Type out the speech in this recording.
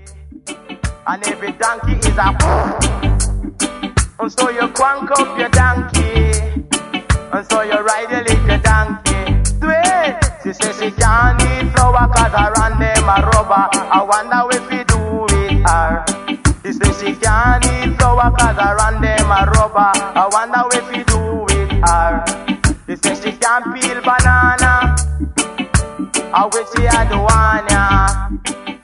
and every donkey is a and so you crank up your donkey, and so you ride a little donkey. Sweet, she says she can't eat flour cause I run them a rubber. I wonder if we do with her. She says she can't eat flour cause I run them a rubber. I wonder if we do with her. She says she can't peel banana, I wish she had one, yeah.